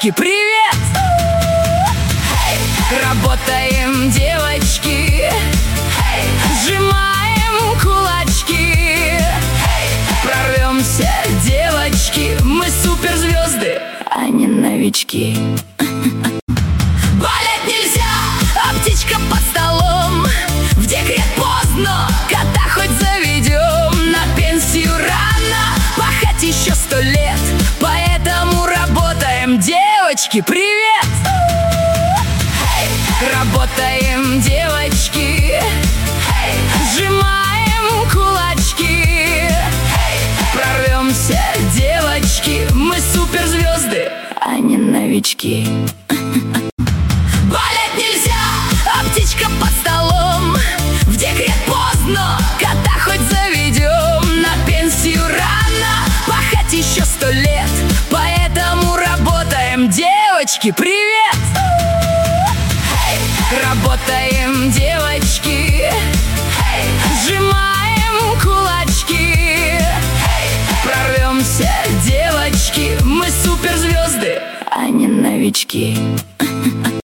Девочки, привет! Работаем, девочки, сжимаем кулачки, прорвемся, девочки, мы суперзвезды, а не новички. Болеть нельзя, а птичка под столом, в декрет поздно, кота хоть заведем, на пенсию рано, пахать еще 100 лет, поэтому работаем, девочки, привет! Работаем, девочки, сжимаем кулачки, прорвемся, девочки, мы суперзвезды, а не новички. Болеть нельзя, а птичка под столом, в декрет поздно, кота хоть заведем, на пенсию рано, пахать еще 100 лет, поэтому работаем, девочки, привет! Работаем, девочки, сжимаем кулачки, прорвемся, девочки, мы суперзвезды, а не новички.